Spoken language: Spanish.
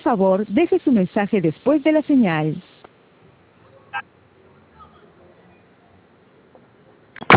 favor, deje su mensaje después de la señal.